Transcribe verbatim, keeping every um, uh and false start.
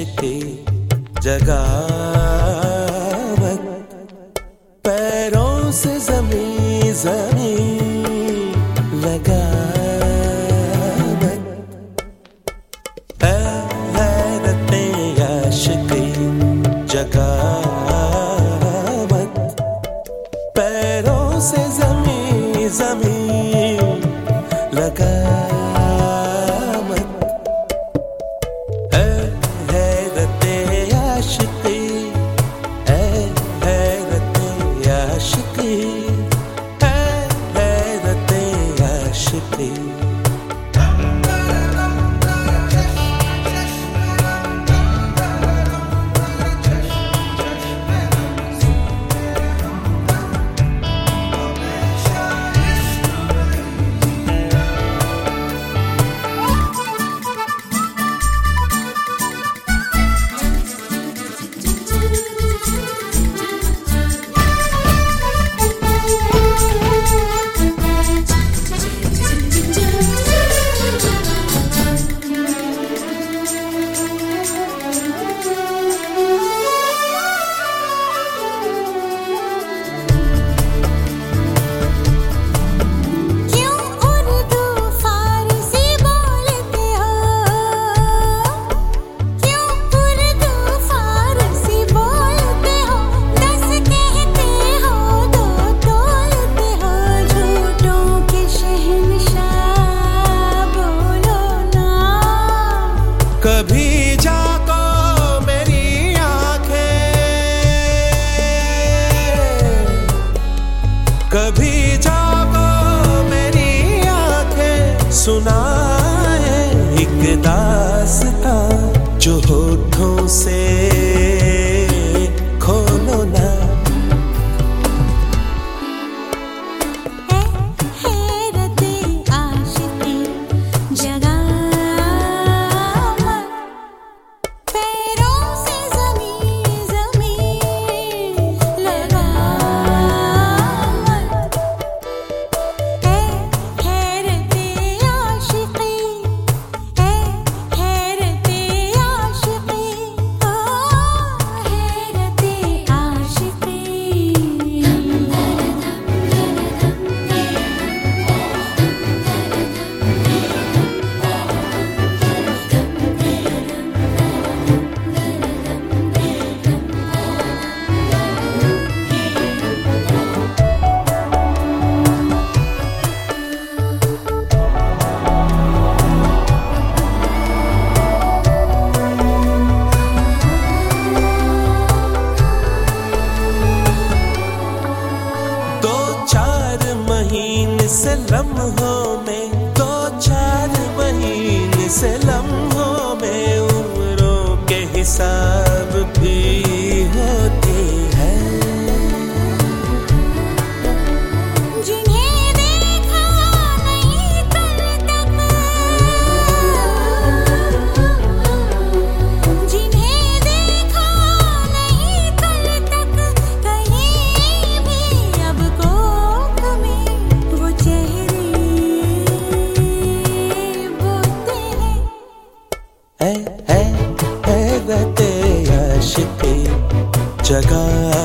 आशिकी जगावत, पैरों से जमीन जमीन लगावत, ऐ हैरते आशिकी जगावत, पैरों से जमीन जमीन लगावत। कभी जाको मेरी आंखें, कभी जाको मेरी आंखें, सुनाए एक दास्तां जो होठों से खोलो ना। से लम्हों में, दो चार महीने से लम्हों में उम्रों के हिसाब भी होती है। जिन्हें देखा नहीं कल तक, जिन्हें देखा नहीं कल तक, कहीं भी अब कोख में वो चेहरे बोते हैं। ऐ ऐ ऐ रहते आशिकी जगह